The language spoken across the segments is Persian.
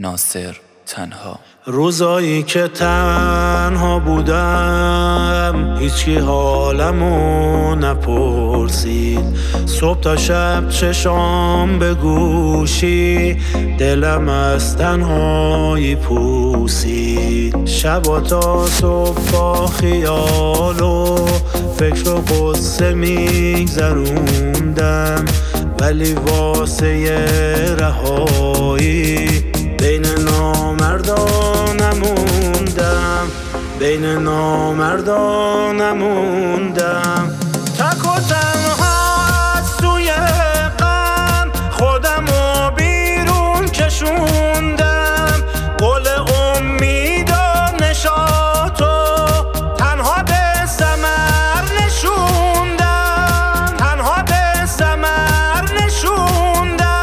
ناصر تنها. روزایی که تنها بودم هیچکی حالمو نپرسید، صبح تا شب چشام به گوشی، دلم از تنهایی پوسید. شبا تا صبح با خیال و فکر و قصه میگذروندم، ولی واسه رهایی بین نامردان نموندم، بین نامردان نموندم. تک و تنها از سوی غم خودمو بیرون کشوندم، گل امید و نشاطو تنها به ثمر نشوندم، تنها به ثمر نشوندم.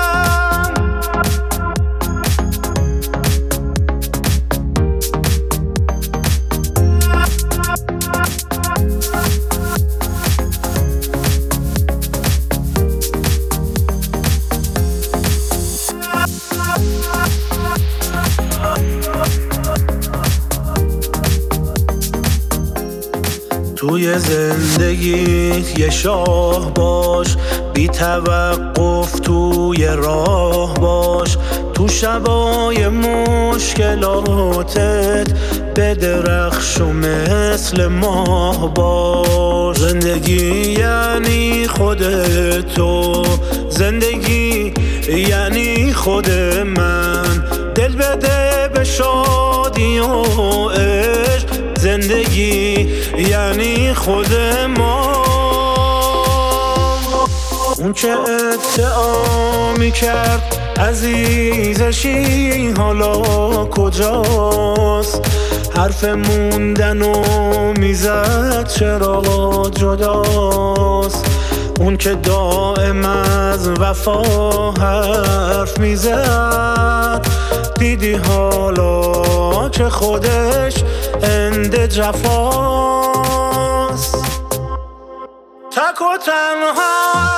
توی زندگیت یه شاه باش، بی توقف توی راه باش، تو شبای مشکلاتت بدرخش و مثل ماه باش. زندگی یعنی خودتو، زندگی یعنی خود من، دل بده به شادی و عشق، زندگی یعنی خود ما. اون که ادعا میکرد عزیزشی حالا کجاست، حرف موندن و میزد چرا جداست. اون که دائم از وفا حرف میزد، دیدی حالا که خودش اند جفاست. تک و تنها